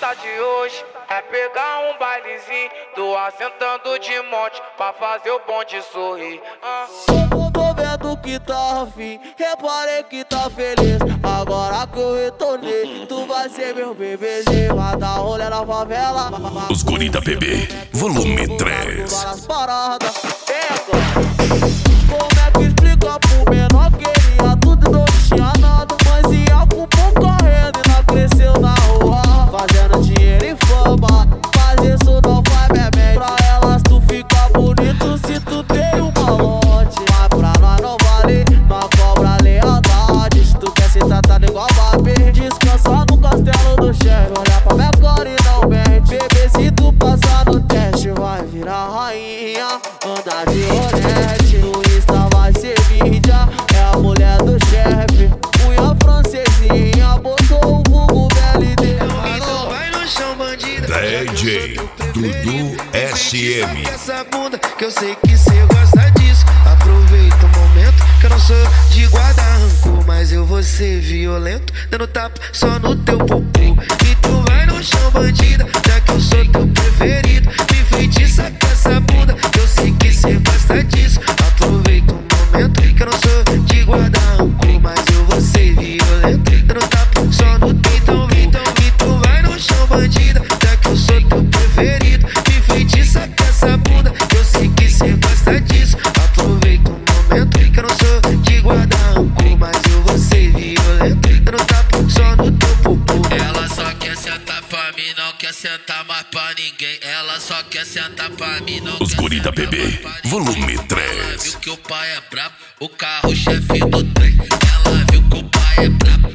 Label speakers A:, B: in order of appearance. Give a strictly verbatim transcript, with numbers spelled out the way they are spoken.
A: meta de hoje é pegar um bailezinho, tô assentando de monte pra fazer o bonde sorrir. ah.
B: Tô vendo que tá afim, reparei que tá feliz. Agora que eu retornei, tu vai ser meu bebezinho. Vai dar rolê na favela.
C: Os Guri da P B, volume três.
B: Várias paradas, pega. Como é que explica pro menor que queria tudo e não tinha nada? Mas ia com pouca renda e não cresceu na rua, fazendo dinheiro e fama. Mas isso não faz bem pra elas, tu fica bonito se tu tem um malote. Mas pra nós não vale, nós cobra lealdade. Se tu quer ser tratado igual Mbappé, descansa no castelo do chefe. Olha pra minha cara e não mente. Bebê, se tu passar no teste, vai virar rainha, andar de rolete. No Insta vai ser mídia, é a mulher do chefe. Unha francesinha, botou o vulgo B L D.
D: Então vai no chão, bandida.
C: D J Dudu S M.
D: Essa bunda que eu sei que cê gosta disso. Aproveita o momento que eu não sou de guardar rancor, mas eu vou ser violento, dando tapa só no teu popô. Então vai no chão, bandida, já que eu sou teu preferido. Me feitiça com essa bunda que eu sei que cê gosta disso. Aproveita o momento que eu não sou de guardar rancor, mas eu vou ser violento, dando tapa só no teu então, então, então vai no chão, bandida, já que eu sou teu preferido. Me feitiça com essa bunda que eu sei que cê gosta disso. Aproveita o momento que eu não sou de guardar rancor, mas eu vou ser violento, dando tapa só no teu popô.
E: Ela só quer sentar pra mim, não quer sentar mais pra ninguém. Ela só quer sentar pra mim, não
C: Os
E: quer
C: Guri da
E: sentar
C: P B,
E: mais pra ninguém.
C: volume
E: Ela
C: três.
E: viu que o pai é brabo, o carro-chefe do trem. Ela viu que o pai é brabo,